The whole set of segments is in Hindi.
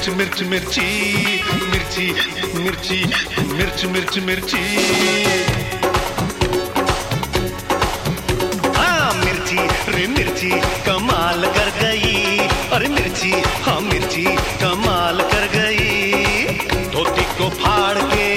मिर्च मिर्ची मिर्ची मिर्ची मिर्च मिर्च मिर्ची। हाँ मिर्ची रे मिर्ची कमाल कर गई, अरे मिर्ची हाँ मिर्ची कमाल कर गई। धोती को फाड़ के,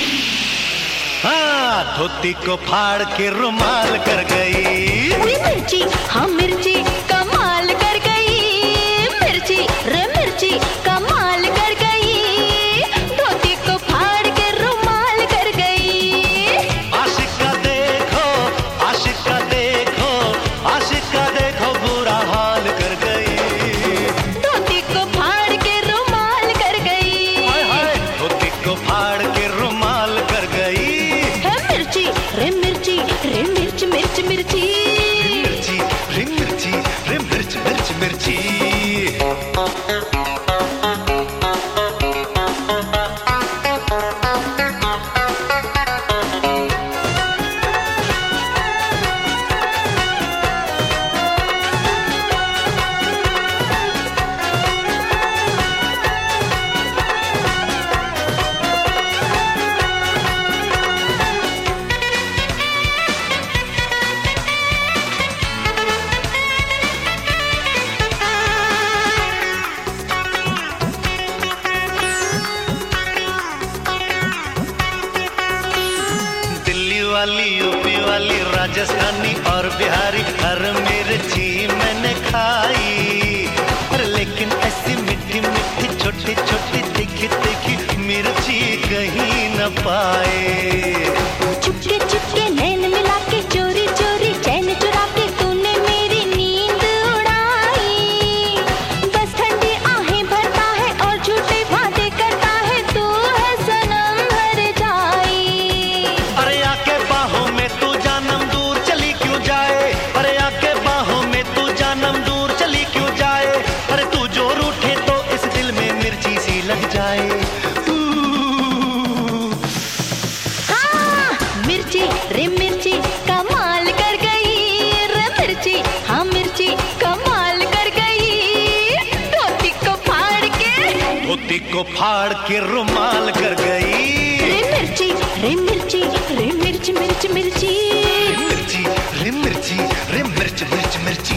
हाँ धोती को फाड़ के रुमाल कर गई। मिर्ची हाँ मिर्ची कमाल कर गई, मिर्ची रे मिर्ची कमाल कर गई। धोती को फाड़ के रुमाल कर गई। आशिक का देखो, आशिक का देखो, आशिक का देखो बुरा हाल कर गई। धोती को फाड़ के रुमाल कर गई। हाय हाय धोती को फाड़ के रुमाल कर गई। है मिर्ची रे मिर्ची रे मिर्च मिर्च मिर्ची। मिर्ची रे मिर्ची रे मिर्च मिर्च मिर्ची। वाली यूपी वाली राजस्थानी और बिहारी हर मिर्ची मैंने खाई, पर लेकिन ऐसी मीठी मीठी छोटी छोटी तीखी तीखी मिर्ची कहीं न पाए। चुपके चुपके नैन मिला के चोरी चोरी चैन चुरा के तूने मेरी नींद उड़ाई। बस ठंडी आहें भरता है और झूठे वादे करता है, तू है सनम हर जाई। अरे आके बाहों में तू जानम दूर चली क्यों जाए, अरे आके बाहों में तू जानम दूर चली क्यों जाए। अरे तू जो रूठे तो इस दिल में मिर्ची सी लग जाए। मिर्ची रे मिर्ची कमाल कर गई, रे मिर्ची हाँ मिर्ची कमाल कर गई। धोती को फाड़ के, धोती को फाड़ के रुमाल कर गई। रे मिर्ची रे मिर्ची रे मिर्च मिर्च मिर्ची। मिर्ची रे मिर्ची रे मिर्च मिर्च मिर्ची।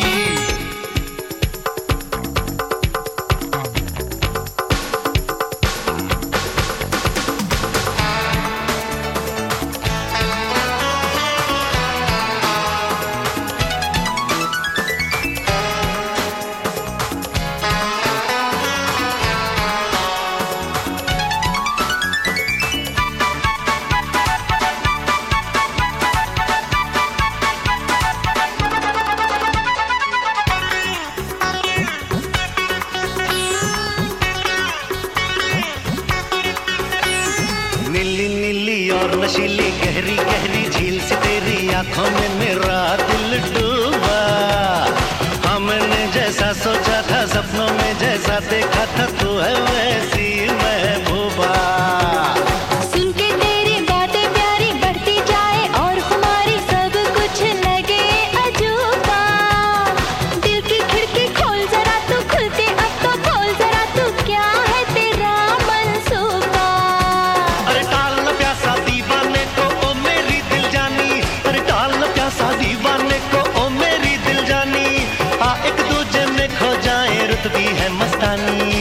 नीली नीली और नशीली गहरी गहरी झील से तेरी आंखों में मेरा दिल डूबा। हमने जैसा सोचा था सपनों में जैसा देखा था, तू है वैसी महबूबा। सुन के तेरी बातें प्यारी बढ़ती जाए और हमारी सब कुछ लगे अजूबा। दिल की खिड़की खोल जरा तू, खुल के अब तो खोल जरा तू, क्या है तेरा मंसूबा। अरे टाल न प्यासा दीवाने को ओ मेरी दिल जानी, अरे टाल न प्यासा दीवाने को ओ मेरी दिल जानी। हाँ एक दूजे में खो जाए रुत भी है मस्तानी।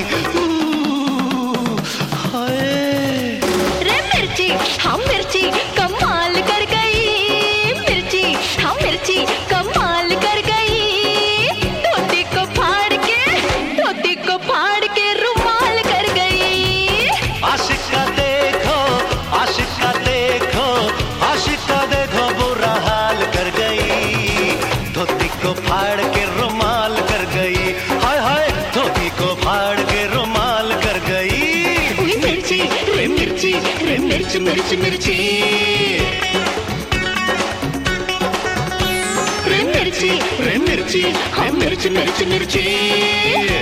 हाय रे मिर्ची हाँ मिर्ची कमाल कर गई, मिर्ची हाँ मिर्ची कमाल कर गई। धोती को फाड़ के, धोती को फाड़ के रुमाल कर गई। आशिक का देखो, आशिक का देखो, आशिक का देखो बुरा हाल कर गई। धोती को फाड़ के रुमाल कर गई। हाय हाय धोती को फाड़ के रुमाल कर गई। मिर्ची रे मिर्ची रे मिर्च मिर्च मिर्ची। रे मिर्ची रे मिर्ची हाँ मिर्च मिर्च मिर्ची।